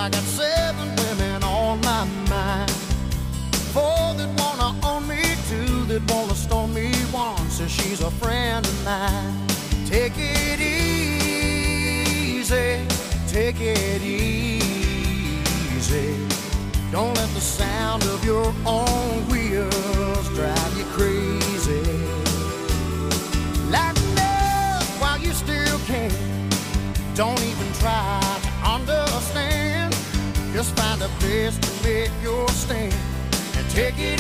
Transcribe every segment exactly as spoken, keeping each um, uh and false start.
I got seven women on my mind. Four that wanna own me, two that wanna stone me, one says she's a friend of mine. Take it easy, take it easy. Don't let the sound of your own wheels drive you crazy. Lighten up while you still can. Don't even try to understand. Just find a place to make your stand and take it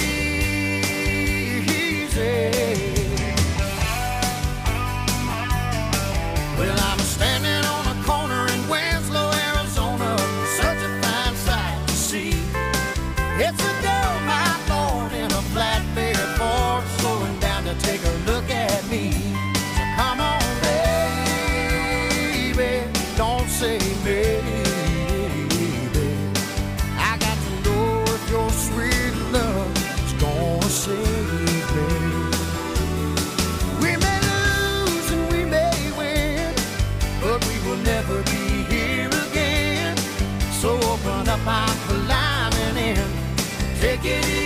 easy. Well, I'm standing on a corner in Winslow, Arizona, such a fine sight to see. It's a girl, my lord, in a flatbed Ford, slowing down to take a look at me. So come on, baby, don't say maybe. I got to know if your sweet love is gonna save me. We may lose and we may win, but we will never be here again. So open up my climbing in. Take it easy.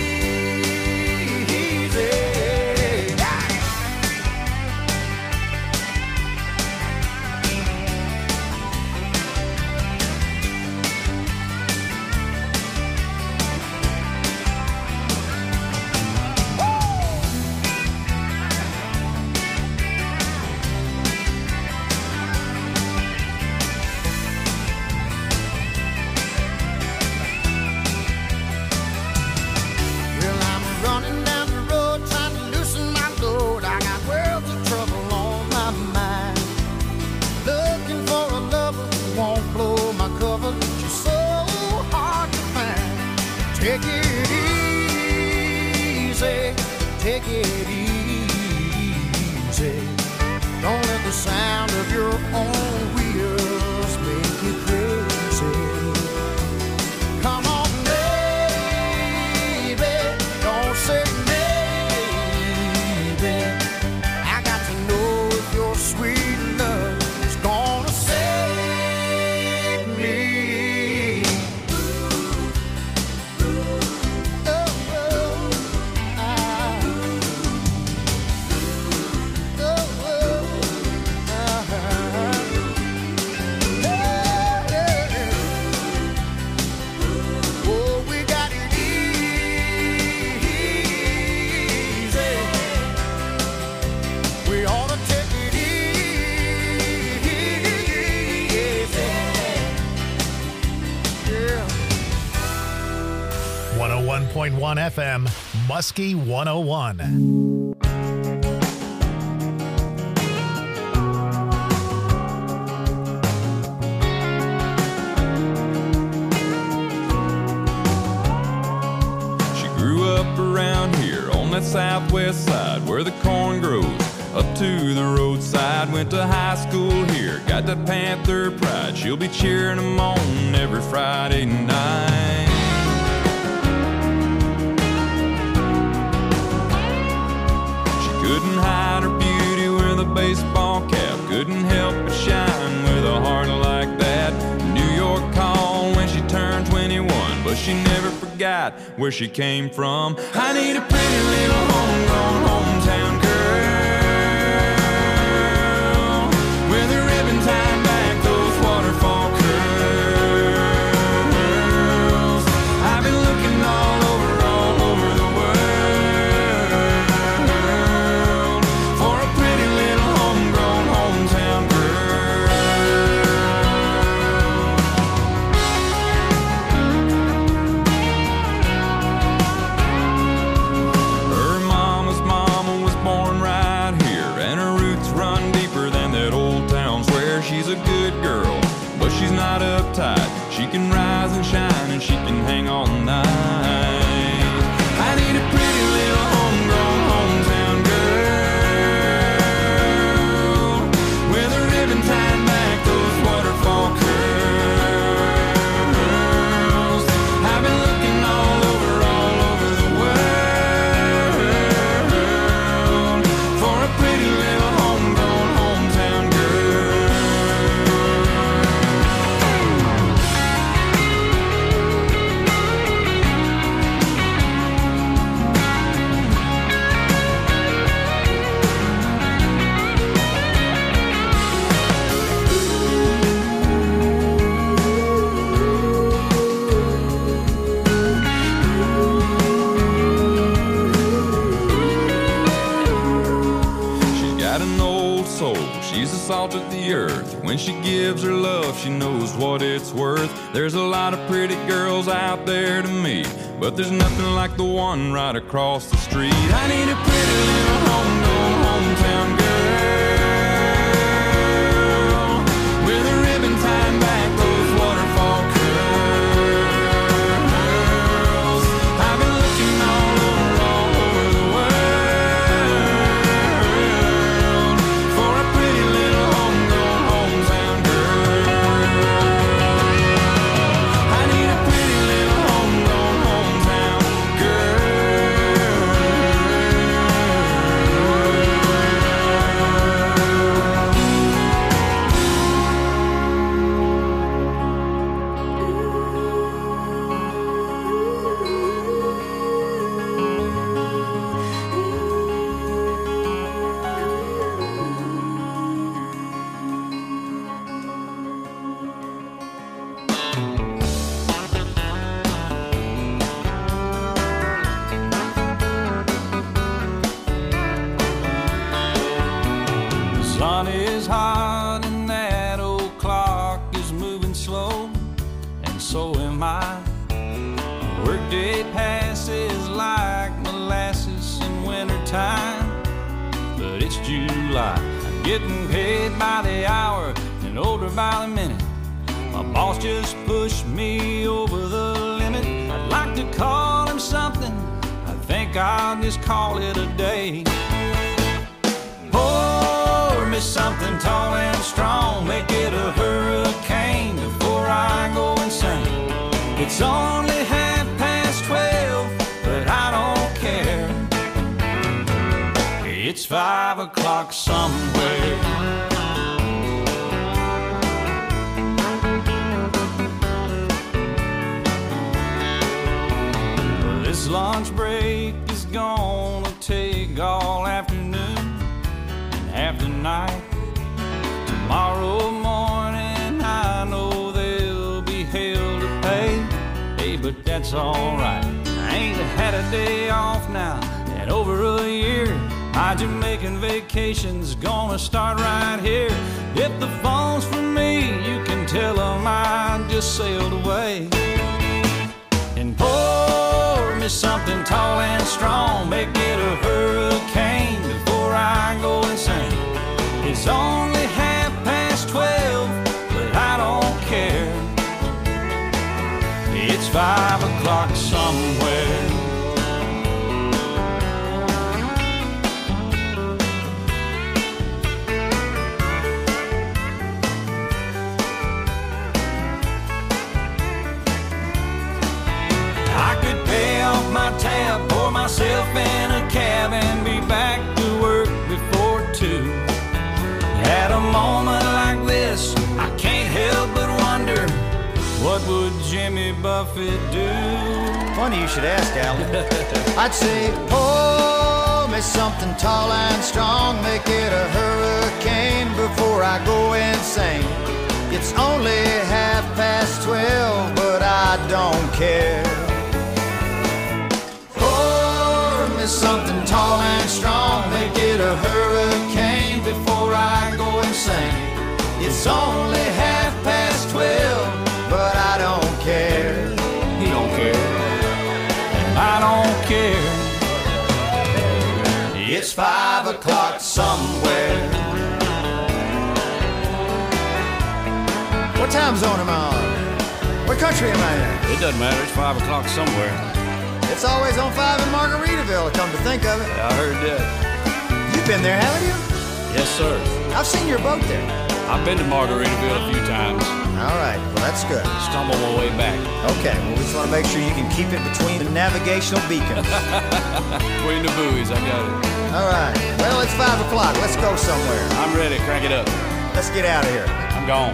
Take it easy, take it easy. Don't let the sound of your own wheels make you crazy. Come on, baby, don't say maybe. I got to know if your sweet love is gonna save me. one oh one point one F M, Muskie one oh one. She grew up around here on that southwest side where the corn grows up to the roadside. Went to high school here, got that Panther pride. She'll be cheering them on every Friday night. Couldn't hide her beauty with a baseball cap. Couldn't help but shine with a heart like that. New York called when she turned twenty-one, but she never forgot where she came from. I need a pretty little homegrown hometown girl with a ribbon tied back, those waterfall curls. I've been looking all over, all over the world. She's a good girl, but she's not uptight. She can rise and shine and she can hang all night. I need a pretty little homegrown hometown girl with a ribbon tied back, those waterfall curls. I've been looking all over, all over the world for a pretty little homegrown hometown girl. salt of the earth. When she gives her love, she knows what it's worth. There's a lot of pretty girls out there to meet, but there's nothing like the one right across the street. I need a pretty little homegrown hometown girl with a ribbon tying back those waterfall curls. I've been looking all over, all over the world for a pretty little homegrown hometown girl. I need a pretty little homegrown hometown The sun is hot and that old clock is moving slow, and so am I. Workday passes like molasses in wintertime, but it's July. I'm getting paid by the hour and older by the minute. My boss just pushed me over the limit. I'd like to call him something, I think I'll just call it a day. Pour me something tall and strong, make it a hurricane before I go insane. It's only half past twelve, but I don't care. It's five o'clock somewhere. This lunch break is gonna take all afternoon and half the night. Tomorrow morning I know there'll be hell to pay. Hey, but that's alright. I ain't had a day off now in over a year. My Jamaican vacation's gonna start right here. If the phone's for me, you can tell them I just sailed away. And pour me something tall and strong, make it a hurricane before I go insane. It's only half past twelve, but I don't care. It's five o'clock somewhere. I could pay off my tab, pour myself in a cab, and be back to work before two. At a moment like this, I can't help but wonder, what would Jimmy Buffett do? Funny you should ask, Alan. I'd say, pour me something tall and strong, make it a hurricane before I go insane. It's only half past twelve, but I don't care. Pour me something tall and strong, make it a hurricane before I go insane. It's only half past twelve, but I don't care. He don't care, and I don't care. It's five o'clock somewhere. What time zone am I on? What country am I in? It doesn't matter. It's five o'clock somewhere. It's always on five in Margaritaville, come to think of it. I heard that. You've been there, haven't you? Yes, sir. I've seen your boat there. I've been to Margaritaville a few times. All right, well, that's good. Stumbled my way back. Okay, well, we just want to make sure you can keep it between the navigational beacons. Between the buoys, I got it. All right, well, it's five o'clock. Let's go somewhere. I'm ready. Crank it up. Let's get out of here. I'm gone.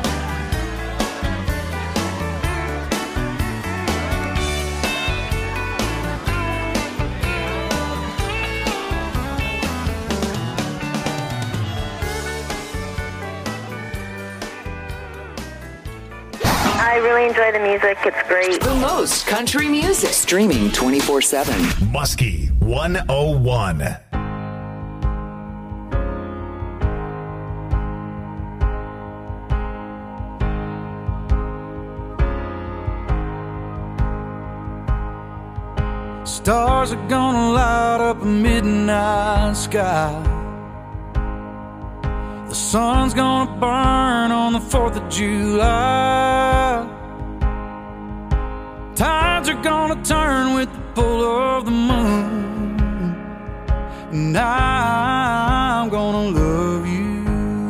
I really enjoy the music. It's great. The most country music. Streaming twenty-four seven. Muskie one oh one. Stars are gonna light up a midnight sky. The sun's gonna burn on the fourth of July. Tides are gonna turn with the pull of the moon. And I'm gonna love you.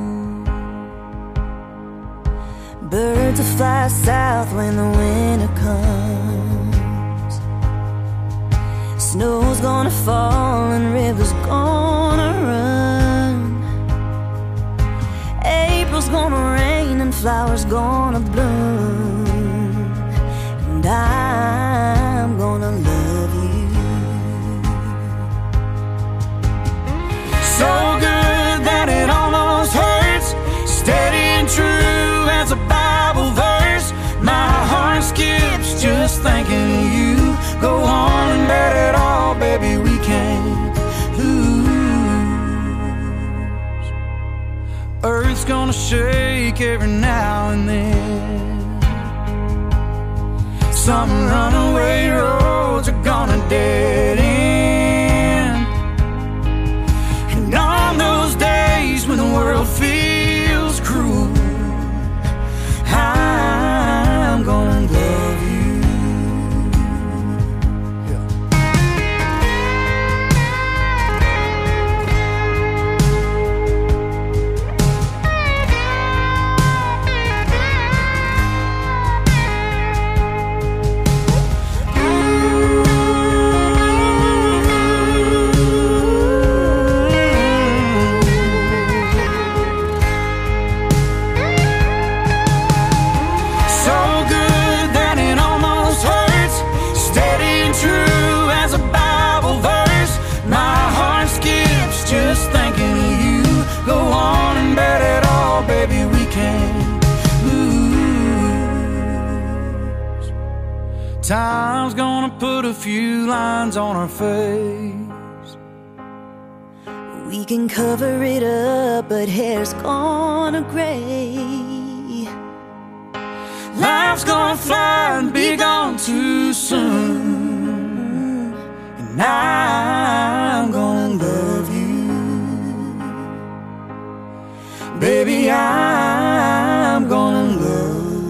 Birds will fly south when the winter comes. Snow's gonna fall and rivers gonna run. April's gonna rain and flowers gonna bloom. And I'm gonna love you. So good that it almost hurts. Steady and true as a Bible verse. My heart skips just thinking of you. Go on and bet it all, baby, we can't lose. Earth's gonna shake every now and then. Some runaway roads are gonna dead end. And on those days when the world feels cruel, I'm gonna love you. Time's gonna put a few lines on our face. We can cover it up, but hair's gonna gray. Life's gonna fly and be gone too soon. And I'm gonna love you. Baby, I'm gonna love you.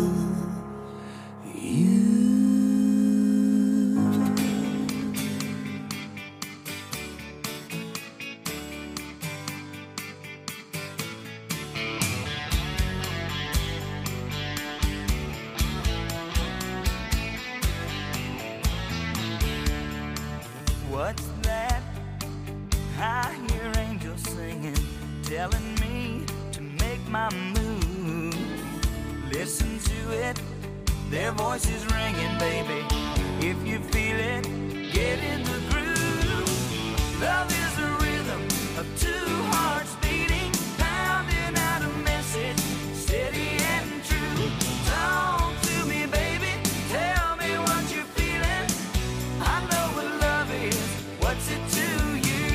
What's that? I hear angels singing, telling me to make my move. Listen to it, their voices ringing, baby. If you feel it, get in the groove. Love is the rhythm of two hearts beating, pounding out a message, steady and true. Talk to me, baby, tell me what you're feeling. I know what love is. What's it to you?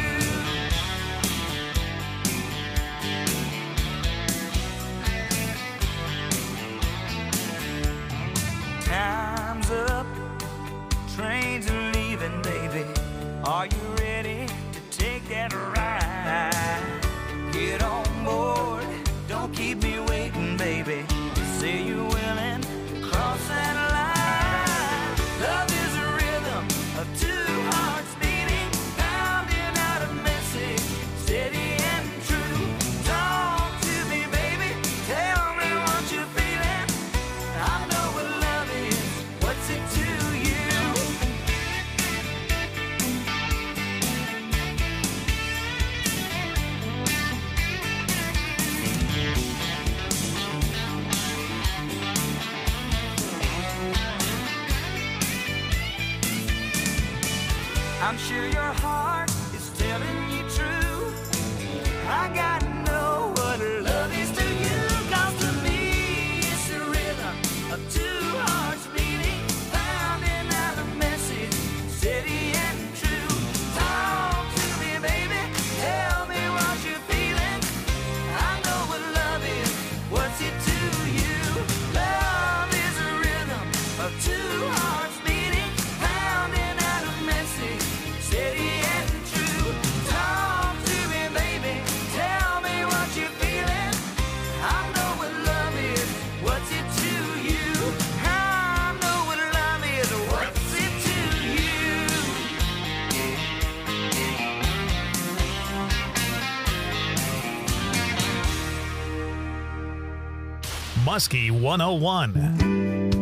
Time's up, trains are leaving, baby. Are you ready to take that ride? Get on board, don't keep me waiting, baby. Say you're willing to cross that line. Love is a rhythm of two hearts beating, pounding out a message, steady and true. Talk to me, baby, tell me what you're feeling. I know what love is, what's it to you? I'm sure your heart is telling you true. I gotta know what love is to you. 'Cause to me it's the rhythm of two hearts beating, pounding out a message, steady and true. Talk to me, baby, tell me what you're feeling. I know what love is, what's it to you? Love is a rhythm of two hearts beating, pounding out a message. Muskie one oh one.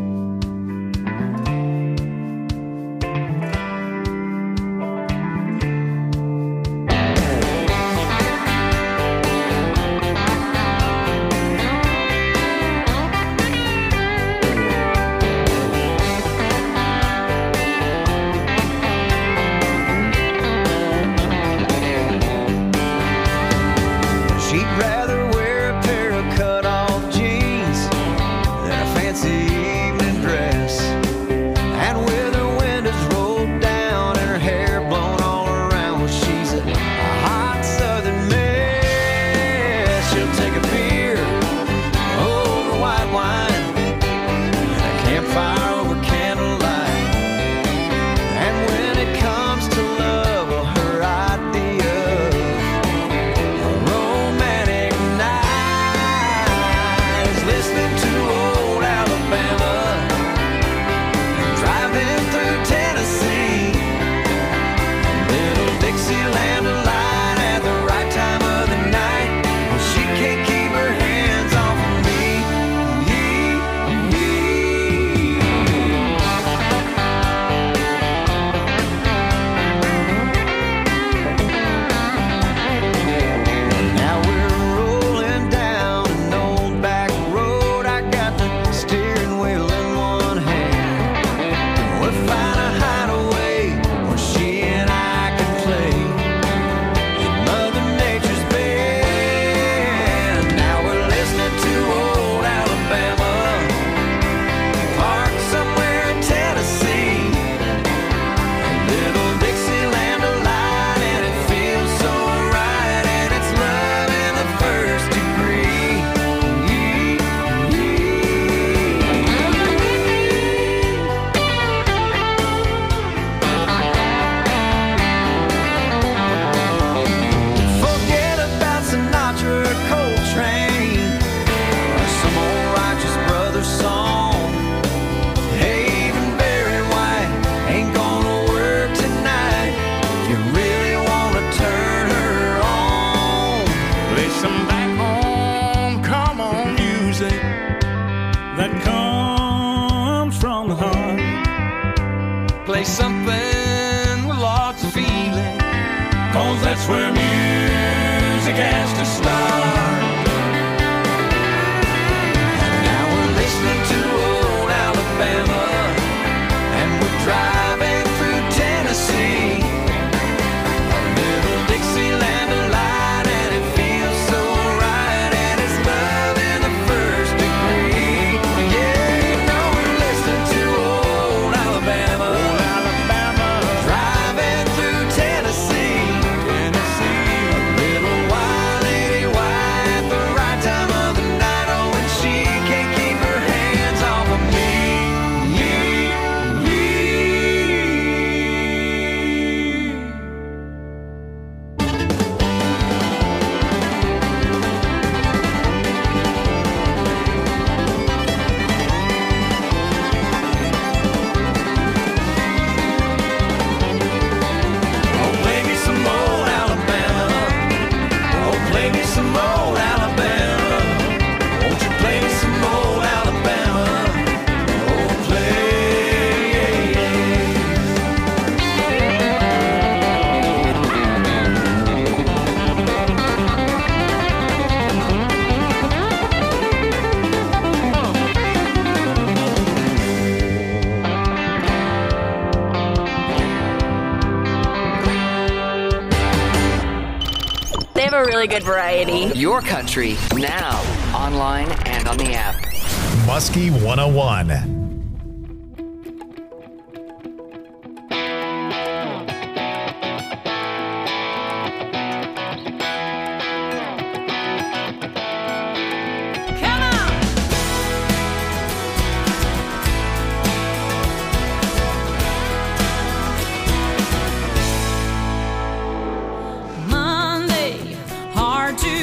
Good variety. Your country now, online and on the app. Muskie one oh one.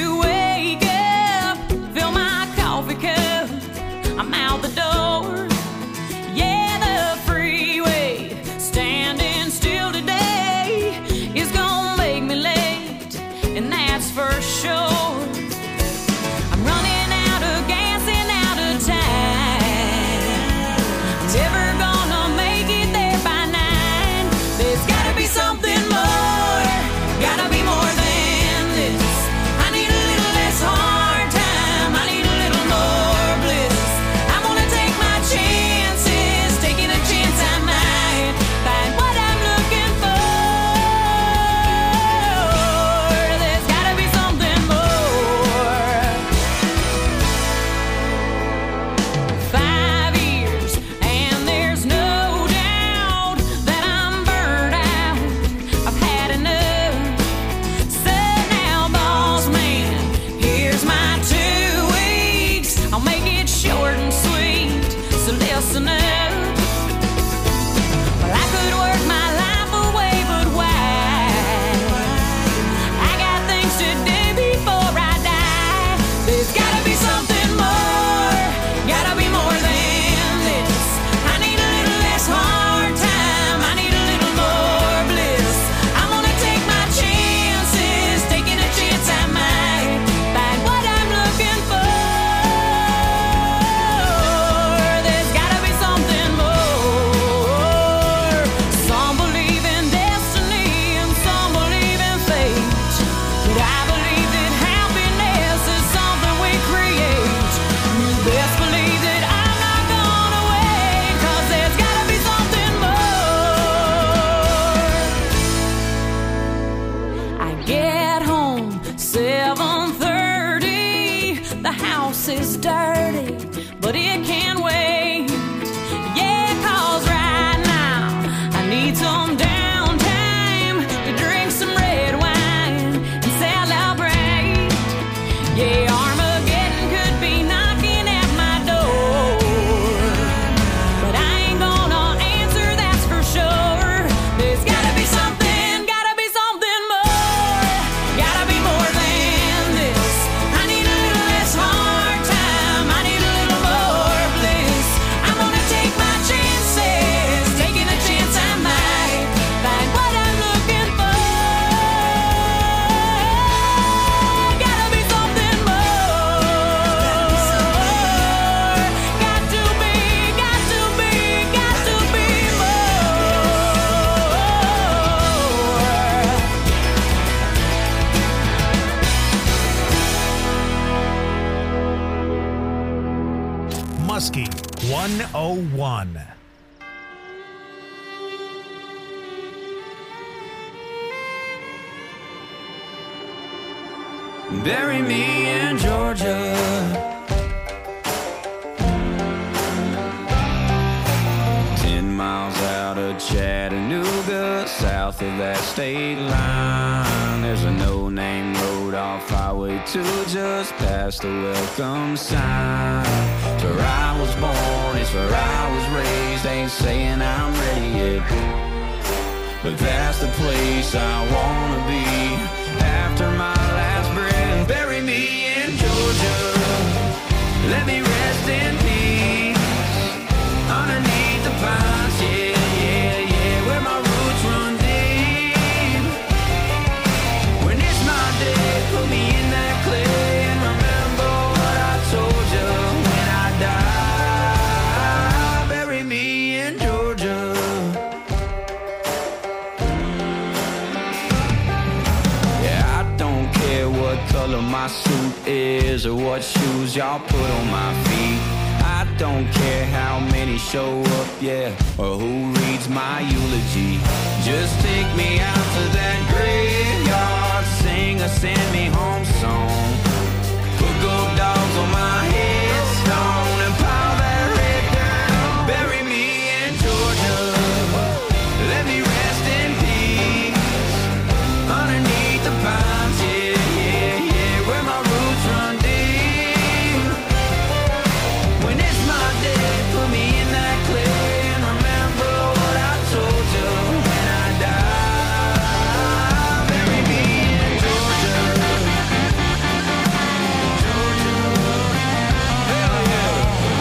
I'm out the door. is dirty, but it can wait. Yeah, 'cause right now I need some downtime to drink some red wine and celebrate. Yeah, Armageddon could be knocking at my door, but I ain't gonna answer, that's for sure. There's gotta be something, gotta be something more, gotta be more than this. I need a little less hard time, I need a little more bliss. I'm gonna take my chances, taking a chance I might find what I'm looking for. Gotta be something more. Got to be, got to be, got to be more. Muskie one oh one. Bury me in Georgia. Ten miles out of Chattanooga, south of that state line, there's a no-name road off Highway two, just past the welcome sign. It's where I was born, it's where I was raised. Ain't saying I'm ready yet, but that's the place I wanna be after my last breath. Bury me in Georgia, let me rest in peace underneath the pines. Yeah, yeah, yeah, where my roots run deep. When it's my day, put me in that clay and remember what I told you when I die. Bury me in Georgia. Yeah, I don't care what color my suit is or what shoes y'all put on my feet. I don't care how many show up, yeah, or who reads my eulogy. Just take me out to that graveyard, sing a send me home song. Put gold dogs on my headstone and pile that red down. Bury me in Georgia, let me rest in peace underneath the pines. Yeah, yeah, yeah, where my roots run deep. When it's my day, put me in that clay and remember what I told you when I die. Bury me in Georgia, Georgia, hell yeah.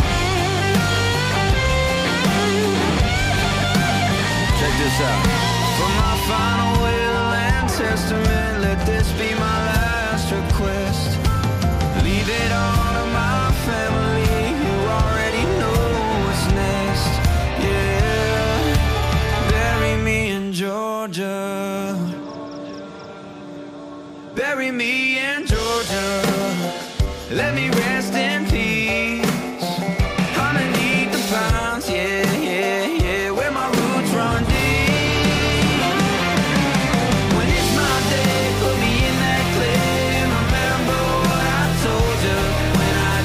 Check this out. For my final will and testament, let this be my last request. Leave it all to my family, you already know what's next. Yeah, bury me in Georgia. Bury me in Georgia. Let me rest in peace underneath the pines. Yeah, yeah, yeah, where my roots run deep. When it's my day, put me in that clay and remember what I told you when I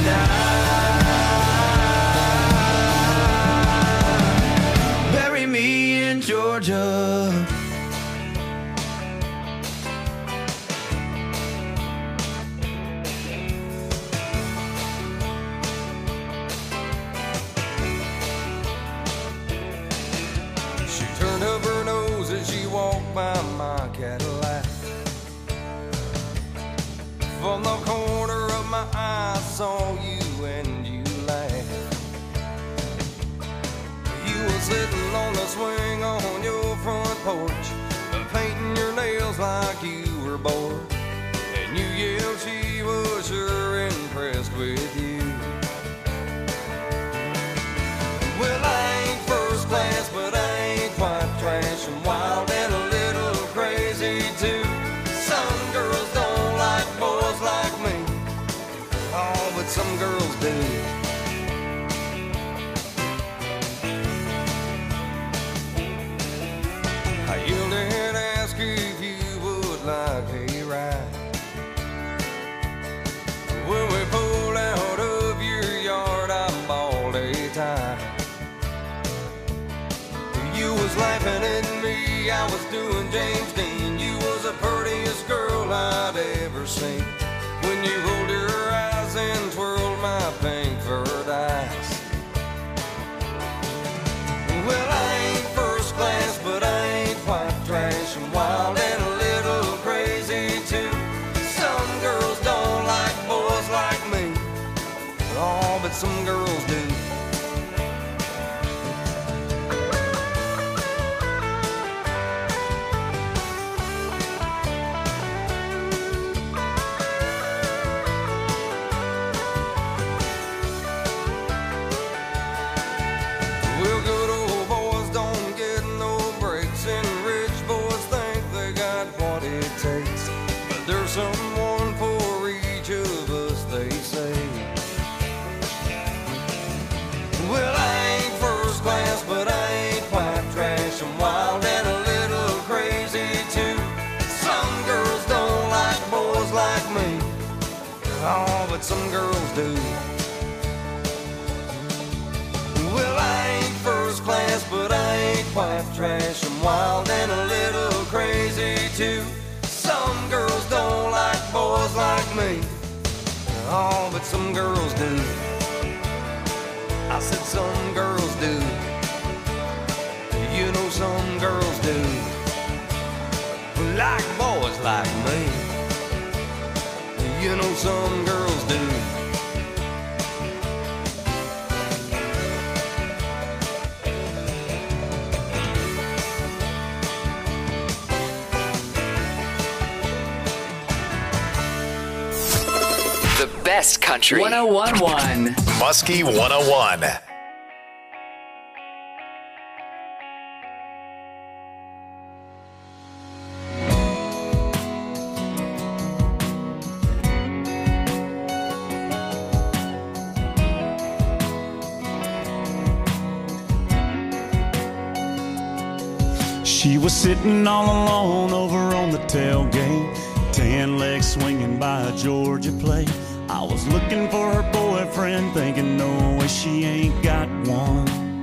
die. Bury me in Georgia. She turned up her nose as she walked by my Cadillac. From the corner of my eye, I saw you and you laughed. You were sitting on the swing on your front porch, painting your nails like you were bored. And you yelled she was sure impressed with you. Well, I ain't first class, but I ain't quite trash. I'm wild and a little crazy too. Some girls don't like boys like me. Oh, but some girls do. I yelled and asked if you would like a ride. When we pulled out of laughing at me, I was doing James Dean. You was the prettiest girl I'd ever seen. When you rolled your eyes and twirled my pink furred eyes. Well, I ain't first class, but I ain't white trash. I'm wild and a little crazy too. Some girls don't like boys like me. Oh, but some girls do. Well, good old boys don't get no breaks, and rich boys think they got what it takes. But there's someone for each of us, they say. Well, I ain't first class, but I ain't white trash. I'm wild and a little crazy too. Some girls don't like boys like me. Oh, but some girls do. Well, I ain't first class, but I ain't white trash. I'm wild and a little crazy too. Some girls don't like boys like me. Oh, but some girls do. I said some girls do. You know some girls do. Like boys like me. You know some girls do. The best country. one oh one point one. Muskie one oh one. She was sitting all alone over on the tailgate, tan legs swinging by a Georgia plate. I was looking for her boyfriend, thinking no way she ain't got one.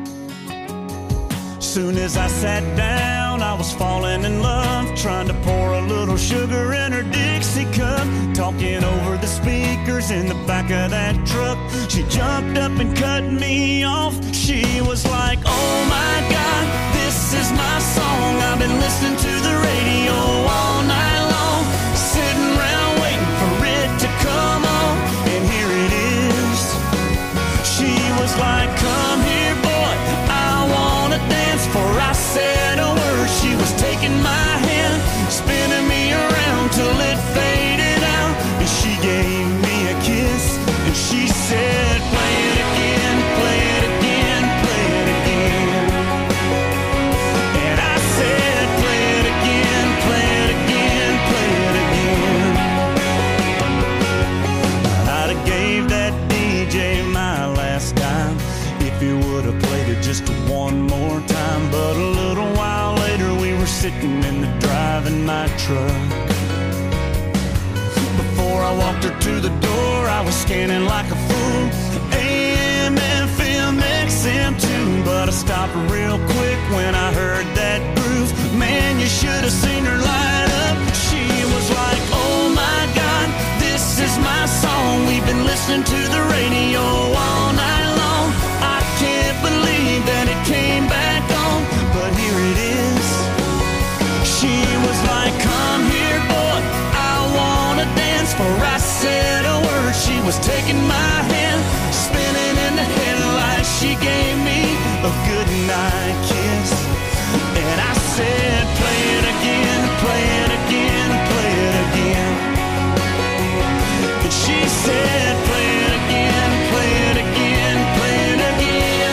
Soon as I sat down, I was falling in love, trying to pour a little sugar in her Dixie cup, talking over the speakers in the back of that truck. She jumped up and cut me off. She was like, oh my God, this is my song. I've been listening to the radio all night long, sitting around waiting for it to come on, and here it is. She was like, come here, boy, I wanna dance. Before I said a word, she was taking my hand, spinning me around till it faded out, and she gave me a kiss, and she said, play it again, play it again, play it again. And I said, play it again, play it again, play it again. I'd have gave that D J my last dime if he would have played it just one more time. But a little while later we were sitting in the drive in my truck. Before I walked her to the door, I was scanning like a fool, A M, F M, X M too. But I stopped real quick when I heard that groove. Man, you should have seen her light up. She was like, oh my God, this is my song. We've been listening to the radio all night long. I can't believe that it came back on, but here it is. She was like, come here, boy, I wanna dance. For I said a word, she was taking my hand, spinning in the headlights. She gave me a good night kiss, and I said, play it again, play it again, play it again. And she said, play it again, play it again, play it again.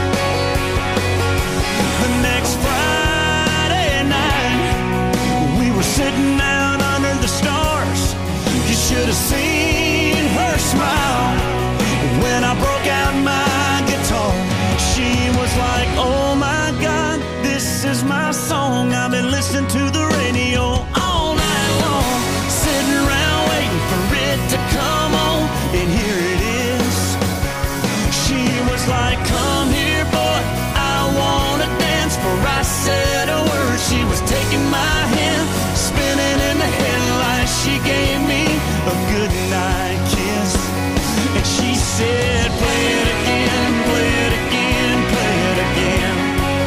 The next Friday night, we were sitting out under the stars. You should have seen her smile when I broke out my guitar. She was like, oh my God, this is my song. I've been listening to the radio all night long, sitting around waiting for it to come on, and here it is. She was like, come here, boy, I wanna dance. For I said shaking my head, spinning in the headlights. She gave me a goodnight kiss, and she said, play it again, play it again, play it again.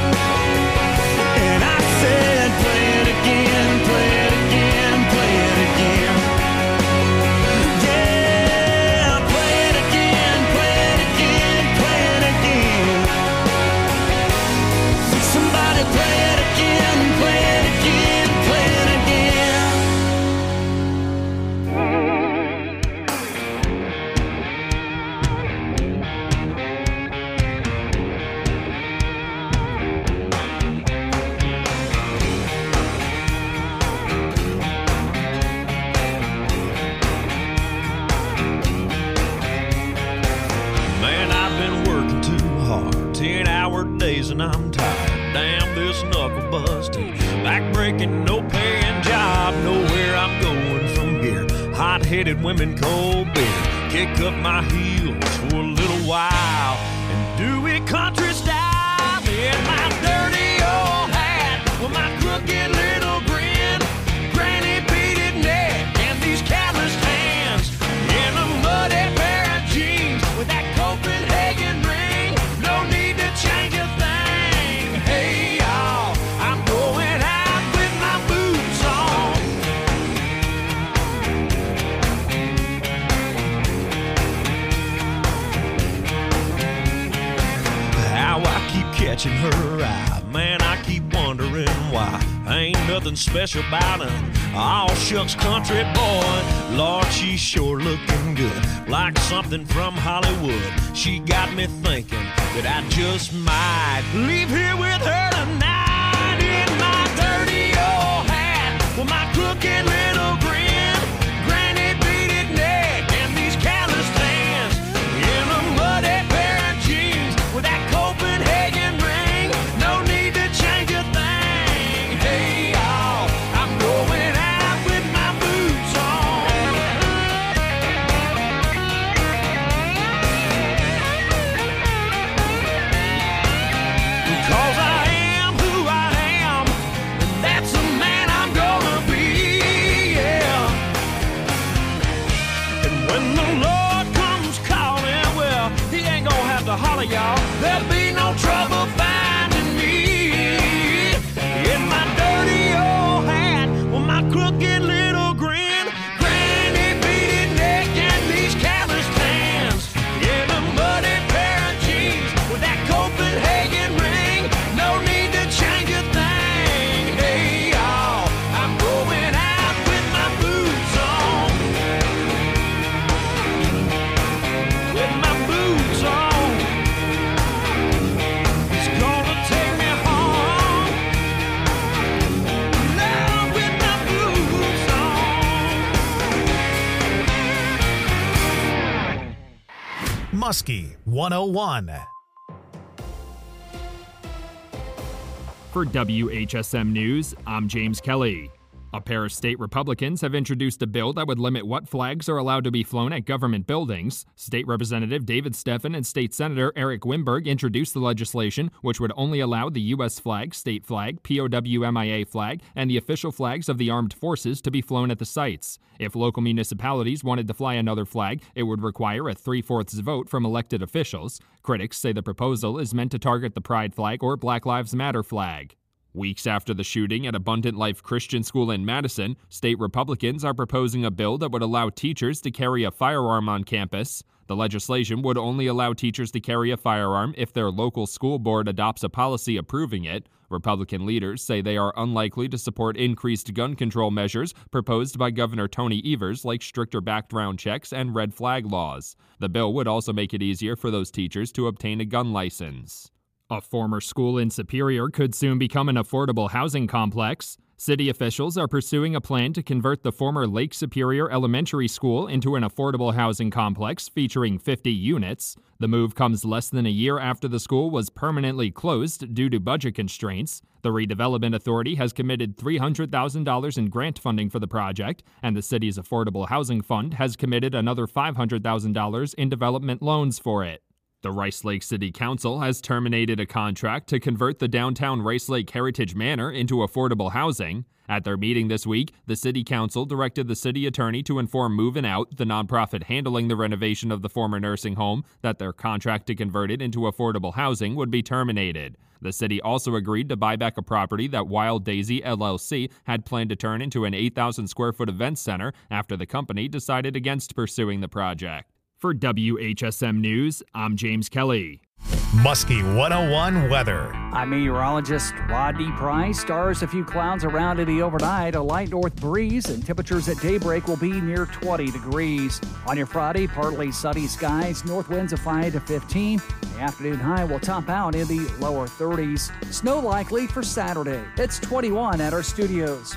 And I said, play it again, play it again, play it again. Yeah, play it again, play it again, play it again. Somebody play it again, play it again, play it again. Man, I've been working too hard, ten hour days and I'm tired. Damn this knuckle busting, back breaking, no paying job. Nowhere I'm going from here. Hot headed women, cold beer. Kick up my heels for a little while and do it country style. In my dirty old hat with my crooked little grin, granny beaded neck and these calloused hands, in a muddy pair of jeans with that Copenhagen ring. No need to change a thing. Hey y'all, I'm going out with my boots on. How I keep catching her eye, man, I keep wondering why. Ain't nothing special about him, all shucks country boy. Lord, she's sure looking good, like something from Hollywood. She got me thinking that I just might leave here with her tonight. In my dirty old hat with my crooked little grin, granny beaded neck and these calloused hands, in a muddy pair of jeans with that Copenhagen ring. No need to change a thing. Hey y'all, I'm going out with my boots on. Cause I am who I am, and that's the man I'm gonna be, yeah. And when the Lord comes calling, well, he ain't gonna have to holler, y'all. There'll be no trouble finding me. In my dirty old hat with my crooked little grin, granny beaded neck and these calloused hands, in a muddy pair of jeans with that Copenhagen ring. No need to change a thing. Hey y'all, I'm going out with my boots on. With my boots on. It's gonna take me home. Now with my boots on. Muskie one oh one. For W H S M News, I'm James Kelly. A pair of state Republicans have introduced a bill that would limit what flags are allowed to be flown at government buildings. State Representative David Steffen and State Senator Eric Wimberg introduced the legislation, which would only allow the U S flag, state flag, P O W M I A flag, and the official flags of the armed forces to be flown at the sites. If local municipalities wanted to fly another flag, it would require a three-fourths vote from elected officials. Critics say the proposal is meant to target the Pride flag or Black Lives Matter flag. Weeks after the shooting at Abundant Life Christian School in Madison, state Republicans are proposing a bill that would allow teachers to carry a firearm on campus. The legislation would only allow teachers to carry a firearm if their local school board adopts a policy approving it. Republican leaders say they are unlikely to support increased gun control measures proposed by Governor Tony Evers, like stricter background checks and red flag laws. The bill would also make it easier for those teachers to obtain a gun license. A former school in Superior could soon become an affordable housing complex. City officials are pursuing a plan to convert the former Lake Superior Elementary School into an affordable housing complex featuring fifty units. The move comes less than a year after the school was permanently closed due to budget constraints. The Redevelopment Authority has committed three hundred thousand dollars in grant funding for the project, and the city's Affordable Housing Fund has committed another five hundred thousand dollars in development loans for it. The Rice Lake City Council has terminated a contract to convert the downtown Rice Lake Heritage Manor into affordable housing. At their meeting this week, the City Council directed the city attorney to inform Movin' Out, the nonprofit handling the renovation of the former nursing home, that their contract to convert it into affordable housing would be terminated. The city also agreed to buy back a property that Wild Daisy L L C had planned to turn into an eight thousand square foot event center after the company decided against pursuing the project. For W H S M News, I'm James Kelly. Muskie one oh one weather. I'm meteorologist Rodney Price. Stars, a few clouds around in the overnight, a light north breeze, and temperatures at daybreak will be near twenty degrees. On your Friday, partly sunny skies, north winds of five to fifteen. The afternoon high will top out in the lower thirties. Snow likely for Saturday. It's twenty-one at our studios.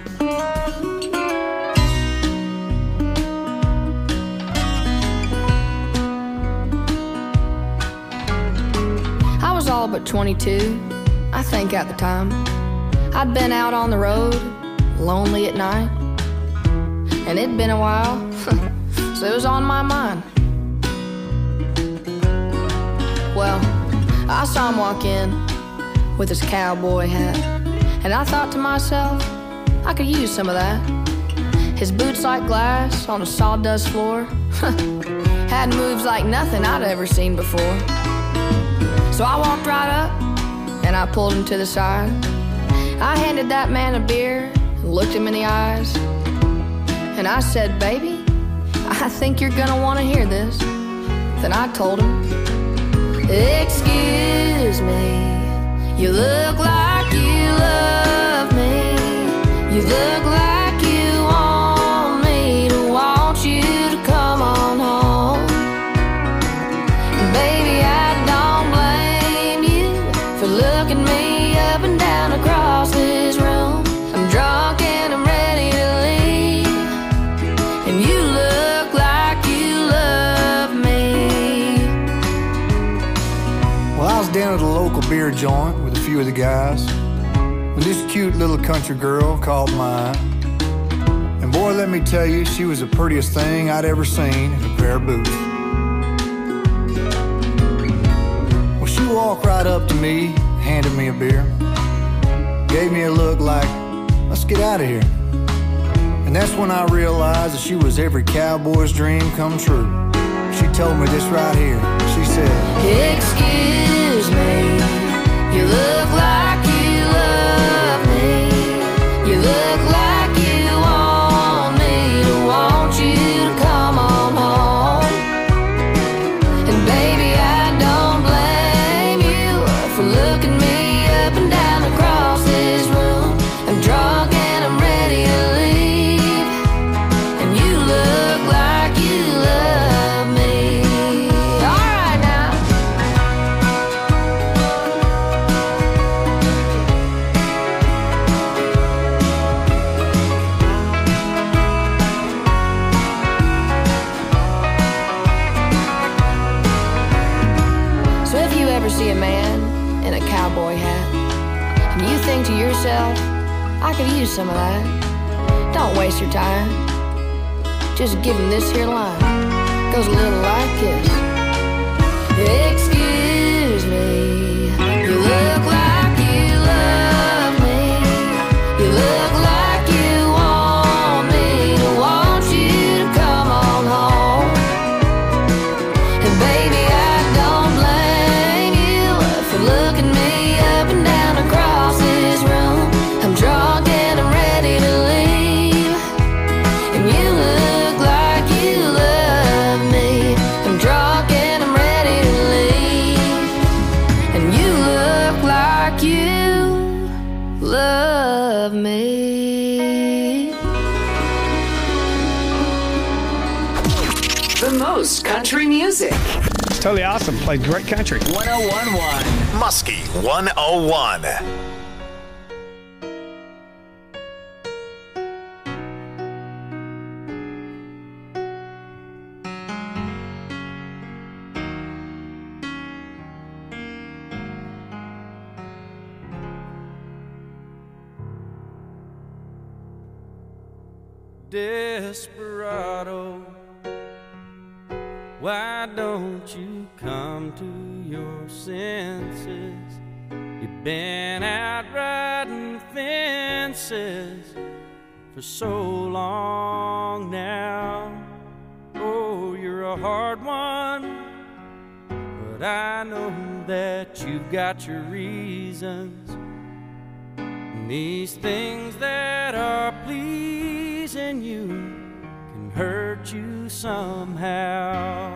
I was all but twenty-two, I think at the time. I'd been out on the road, lonely at night. And it'd been a while, so it was on my mind. Well, I saw him walk in with his cowboy hat, and I thought to myself, I could use some of that. His boots like glass on a sawdust floor had moves like nothing I'd ever seen before. So I walked right up, and I pulled him to the side. I handed that man a beer, and looked him in the eyes. And I said, baby, I think you're gonna wanna hear this. Then I told him, excuse me, you look like you love me. You look like you want me to want you to come on home. Baby, I looking me up and down across this room. I'm drunk and I'm ready to leave, and you look like you love me. Well, I was down at a local beer joint with a few of the guys when this cute little country girl caught my eye. And boy, let me tell you, she was the prettiest thing I'd ever seen in a pair of boots. Well, she walked right up to me, handed me a beer, gave me a look like, let's get out of here. And that's when I realized that she was every cowboy's dream come true. She told me this right here. She said, excuse me, you look like you love me. You look like you want me to want you to come on home. And baby, I don't blame you for looking me up and down across this room. I'm drunk and I'm ready to leave, and you look like you love me. All right now. So if you ever see a man in a cowboy hat, and you think to yourself, I could use some of that, don't waste your time. Just give him this here line. Goes a little like this. Excuse me, you look like you love me. You look like you want me to want you to come on home. And baby, I don't blame you for looking me up and down across this room. I'm drunk and I'm ready to leave, and you look like you love me. I'm drunk and I'm ready to leave, and you look like you love me. The most country music. Totally awesome. Played great country. one oh one point one. Muskie one oh one. Desperado, Why don't you come to your senses? You've been out riding fences for so long now. Oh, you're a hard one, but I know that you've got your reasons. And these things that are pleasing you can hurt you somehow.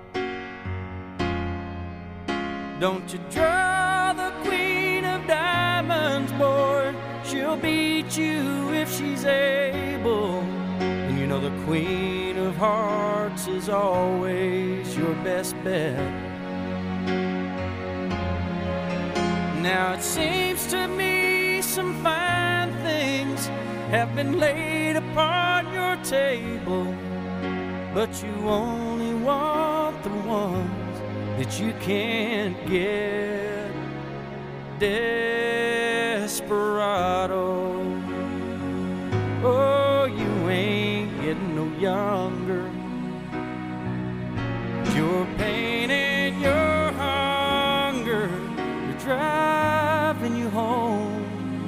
Don't you draw the queen of diamonds, boy. She'll beat you if she's able. And you know the queen of hearts is always your best bet. Now it seems to me some fine things have been laid upon your table, but you only want the ones that you can't get. Desperado, oh, you ain't getting no younger. Your pain and your hunger are driving you home.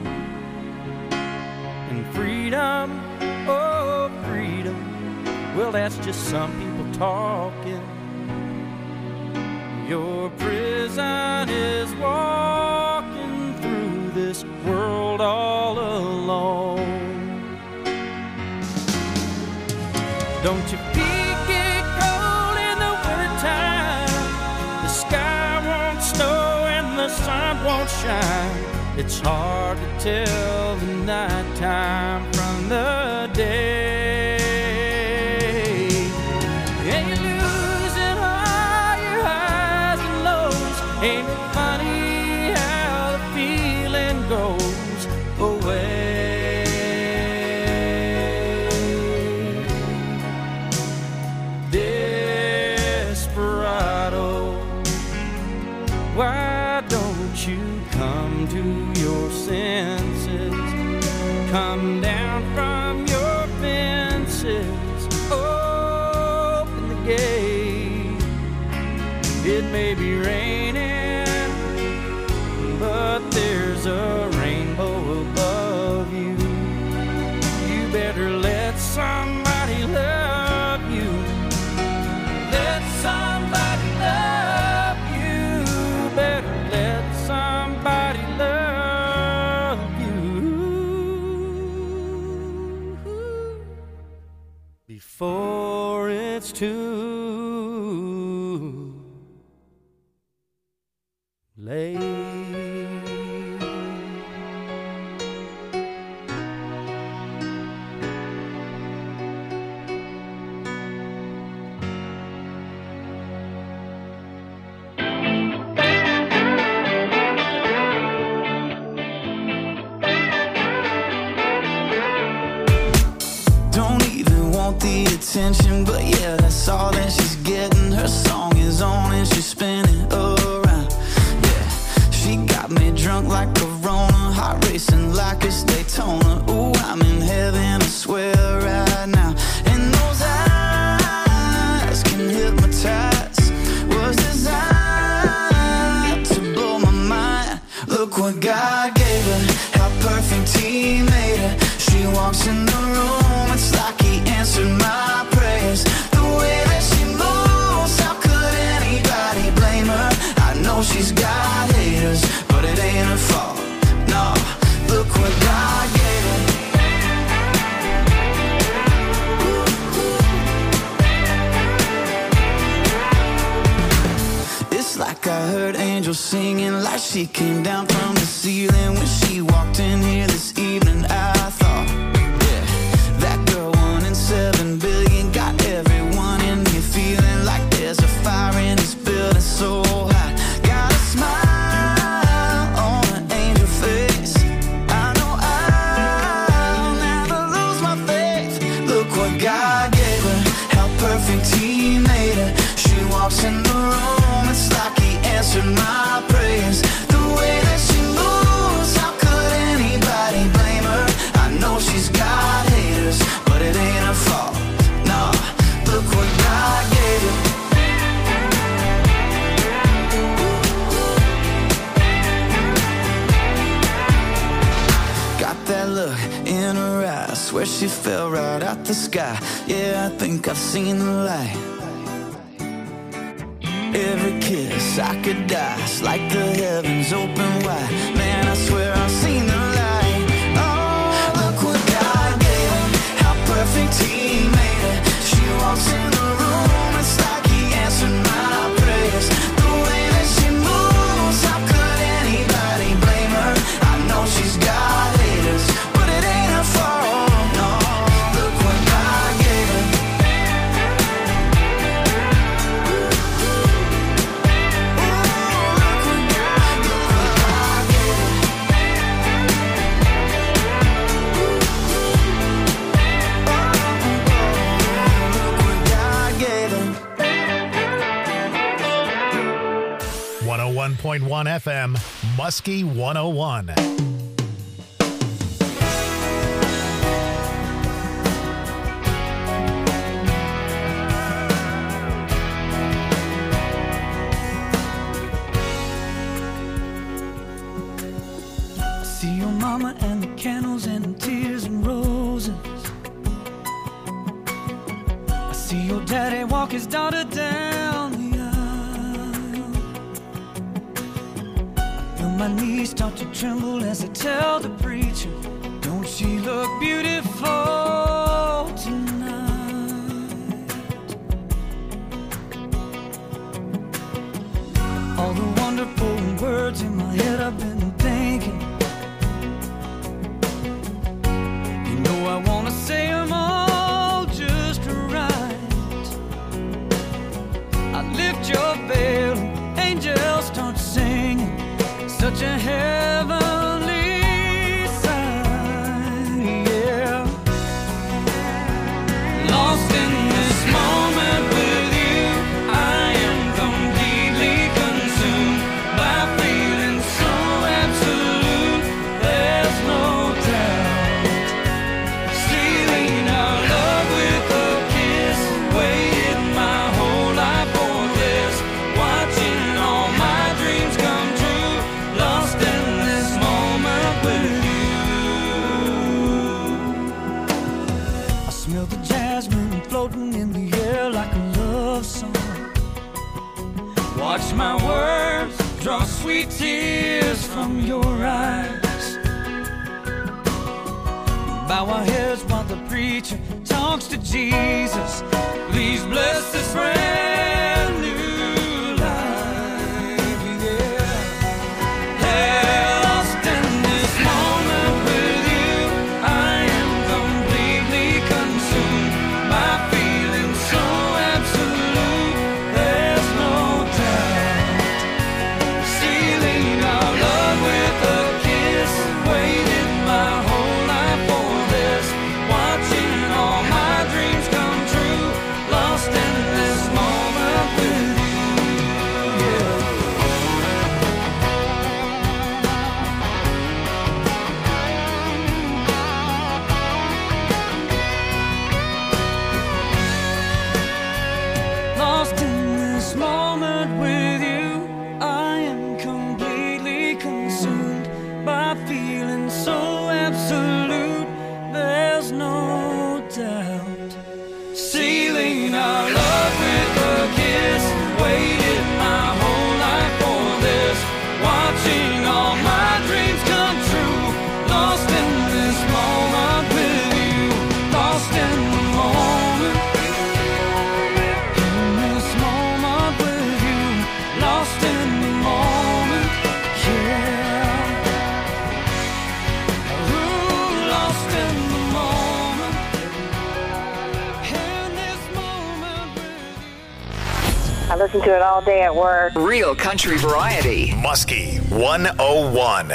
And freedom, oh, freedom, well, that's just some people talking. Your prison is walking through this world all alone. Don't your feet get cold in the wintertime? The sky won't snow and the sun won't shine. It's hard to tell the nighttime from the day. And you're losing all your highs and lows. Ain't it funny how the feeling goes away? Desperado, why don't you come to your senses? Come down from your fences. Open the gate. It may be raining, but there's a rainbow above you. You better let somebody love you. Let somebody love you. Better let somebody love you before it's too late. Don't even want the attention, but yeah, that's all that she's getting. Her song is on and she's spinning around. Yeah, she got me drunk like a Rona, heart racing like it's Daytona. Ooh, I'm in heaven, I swear right now. And those eyes can hypnotize, was designed to blow my mind. Look what God gave her, how perfect He made her. She walks in the room, it's like He answered my prayers. The way that she moves, how could anybody blame her? I know she's got haters, but it ain't her fault. No, look what God gave her. It's like I heard angels singing, like she came down from the ceiling when she walked in here this evening. I thought, yeah, that girl one in seven billion got everyone in here feeling like there's a fire in this building so hot. Got a smile on an angel face. I know I'll never lose my faith. Look what God gave her, how perfect He made her. She walks in the room, it's like He answered my prayers. The way that she moves, look in her eyes, swear she fell right out the sky. Yeah, I think I've seen the light. Every kiss I could die, it's like the heavens open wide. Man, I swear I've seen the light. Oh, look what God gave him, how perfect he made it. She walks in the room, it's like he answered my prayers. The way that she moves, how could anybody blame her? I know she's got haters, but it ain't her fault, no. Look what God gave her. one oh one point one F M, Muskie one oh one. I see your mama and the candles and the tears and roses. I see your daddy walk his daughter down the my knees start to tremble as I tell the preacher, don't she look beautiful tonight? All the wonderful words in my head I've been thinking, you know I wanna say them all just right. I lift your veil, angels start singing, such a heavenly sight, yeah. Lost in this moment with you, I am completely consumed by feeling so absolute, there's no doubt. Sealing our love with a kiss, waited my whole life for this, watching all my dreams come true. Lost in this moment with you. I smell the jasmine floating in the air like a love song. Watch my words draw sweet tears from your eyes. Bow our heads while the preacher talks to Jesus. Please bless this brand new life, yeah. Lost in this moment with you, I am completely consumed by feeling so absolute, there's no doubt. Sealing our love with a kiss, waited my whole life for this, watching all my dreams come true. Lost in this moment with you, yeah. Lost in this moment with you, I am completely consumed by feeling so absolute, there's no doubt. Sealing our love with a kiss, waited my whole life for this, watching all my dreams come true. Lost in this moment with you, lost in the moment. In this moment with you, lost in the moment, yeah. Ooh, lost in the moment. In this moment with I listen to it all day at work. Real country variety. Muskie one oh one.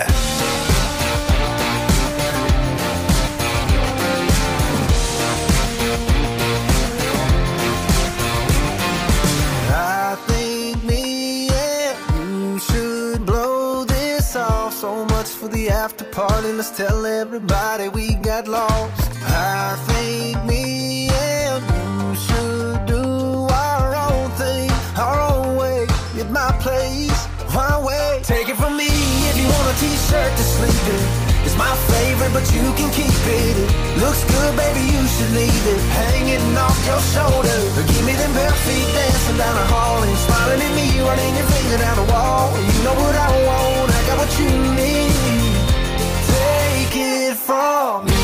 I think me and you should blow this off. So much for the after party, let's tell everybody we got lost. I think me and you should do our own thing, our own way, my place, my way. Take it from me, if you want a t-shirt to sleep in, It's my favorite, but you can keep it. It looks good, baby, you should leave it hanging off your shoulder. Give me them bare feet dancing down the hall and smiling at me, running your finger down the wall. You know what I want, I got what you need. Take it from me.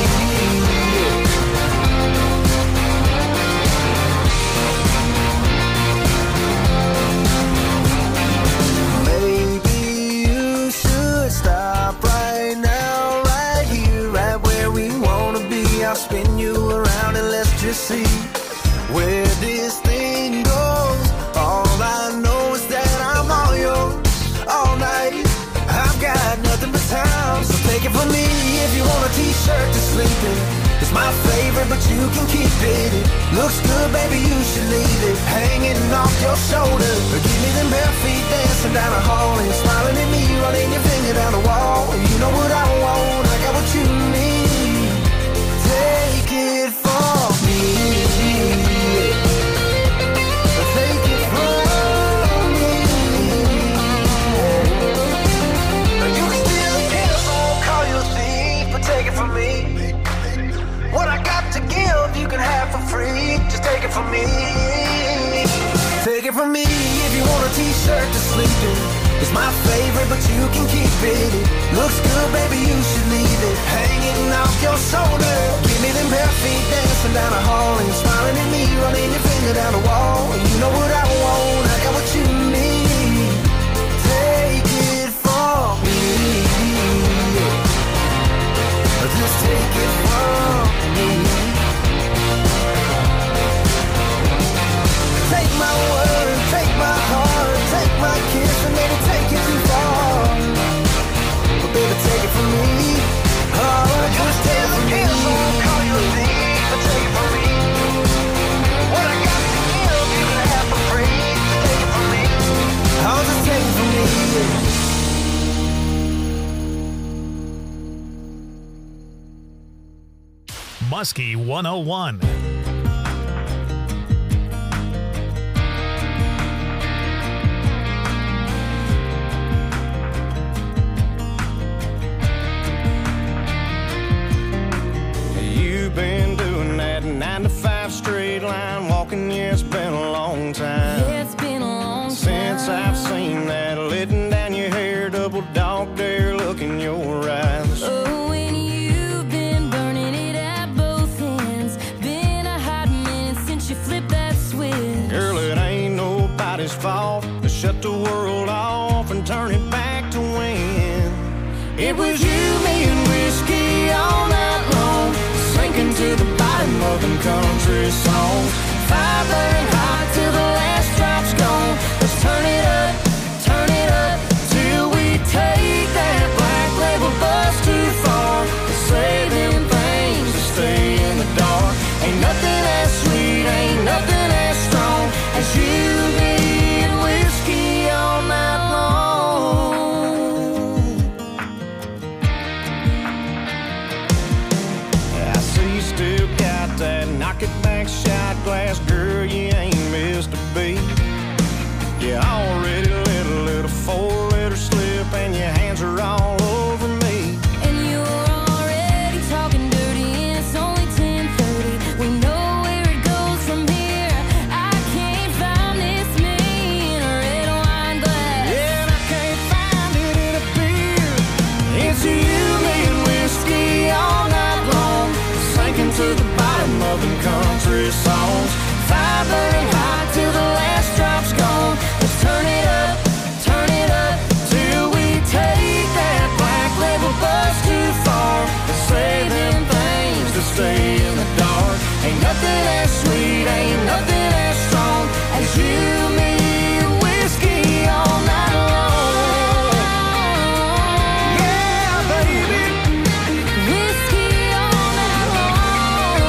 Stop right now, right here, right where we wanna be. I'll spin you around and let's just see where this thing goes. All I know is that I'm all yours all night. I've got nothing but time, so take it from me. If you want a t-shirt to sleep in, it's my favorite, but you can keep it. It looks good, baby, you should leave it hanging off your shoulder. Give me them bare feet dancing down the hall and smiling at me, running your finger down the wall. You know what I want, I got what you need. Take it from me. Take it from me. You can still kill, so I won't call you a thief, but take it from me. What I got to give, you can have for free. Just take it from me. Take it from me. If you want a t-shirt to sleep in, it's my favorite, but you can keep it. It looks good, baby, you should leave it hanging off your shoulder. Give me them bare feet dancing down the hall and smiling at me, running your finger down the wall. You know what I want, I got what you need. Take it from me. Just take it from me. Take my word, take my heart, take my kiss, and maybe take it too far. But baby, take it from me. Oh, just take it from me. So I'll call you a thief, but take it from me. What I got to give, you can have for free. Just take it from me. Oh, just take it from me. Muskie one oh one. You've been doing that nine to five straight line walking, yeah, it's been a long time. Yeah, it's been a long time since I've seen that letting down your hair, double dog dare look in your eyes. Oh, when you've been burning it at both ends, been a hot minute since you flipped that switch. Girl, it ain't nobody's fault to shut the world off and turn it back to when it was you, me, and whiskey all night long, sinking to the bottom of them country songs. Fire burning hot till the last drop's gone. Let's turn it up, turn it up, till we take that black label bus too far. To say them things to stay in the dark. Ain't nothing as sweet, ain't nothing as strong as you, me, and whiskey all night long. I see you still got that knock it back shot glass, girl, you ain't missed a beat. You already let a little four-letter slip and your hands are all over me. And you're already talking dirty and it's only ten thirty. We know where it goes from here. I can't find this me in a red wine glass. Yeah, and I can't find it in a beer. It's you, me, and whiskey all night long, sinking to the bottom of them country songs. Fire burning hot till the last drop's gone. Let's turn it up, turn it up, till we take that black label bus too far. To say them things to stay in the dark. Ain't nothing as sweet, ain't nothing as strong as you, me, and whiskey all night long. Yeah, baby. Whiskey all night long.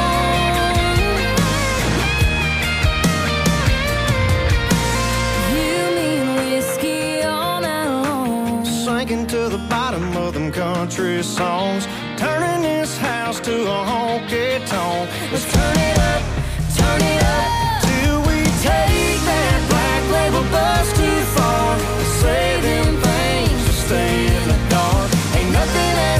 You mean whiskey all night long. Sinking to the bottom of them country songs, turning this house to a honky tonk. Let's turn it up, turn it up, till we take that black label bus too far. To say them things to stay in the dark. Ain't nothing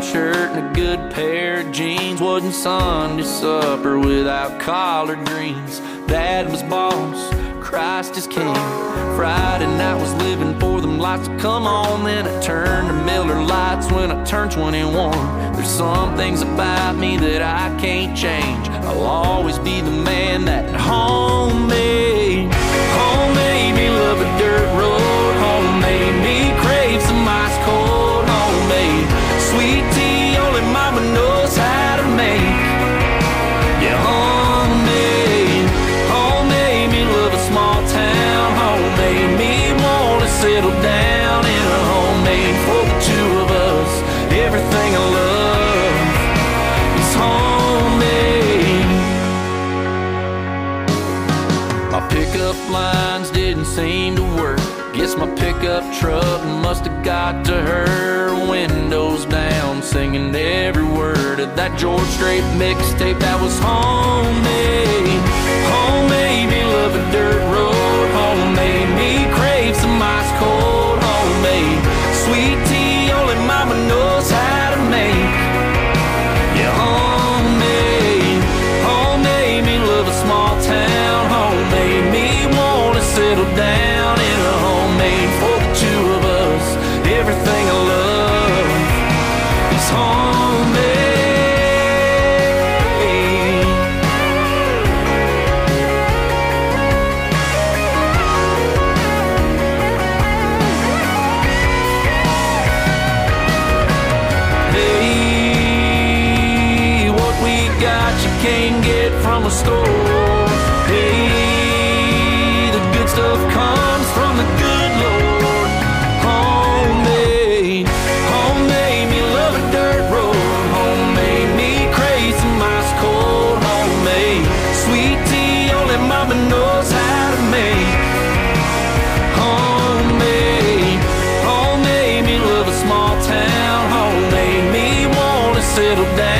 shirt and a good pair of jeans. Wasn't Sunday supper without collard greens. Dad was boss, Christ is king. Friday night was living for them lights to come on. Then I turned to Miller Lights when I turned twenty-one. There's some things about me that I can't change. I'll always be the man that home made. Home made me love a dirt road. Home made me crave some ice cold. Home made sweet tea only mama knows how to make. Yeah, home made. Home made me love a small town. Home made me wanna settle down in a homemade for the two of us. Everything I love is homemade. My pickup lines didn't seem to work. Guess my pickup truck must have got to her. Windows down, singing every word of that George Strait mixtape that was homemade. Homemade me love a dirt road. Homemade me crave some ice cold. Homemade sweet tea only mama knows how to make. Yeah, homemade. Homemade me love a small town. Homemade me wanna settle down in a homemade for the two of us. Everything I love is homemade. Hey, what we got you can't get from a store. Hey, the good stuff comes from the good Lord. Homemade, homemade me love a dirt road. Homemade me crave some ice cold. Homemade sweet tea only mama knows how to make. Homemade, homemade me love a small town. Homemade me wanna settle down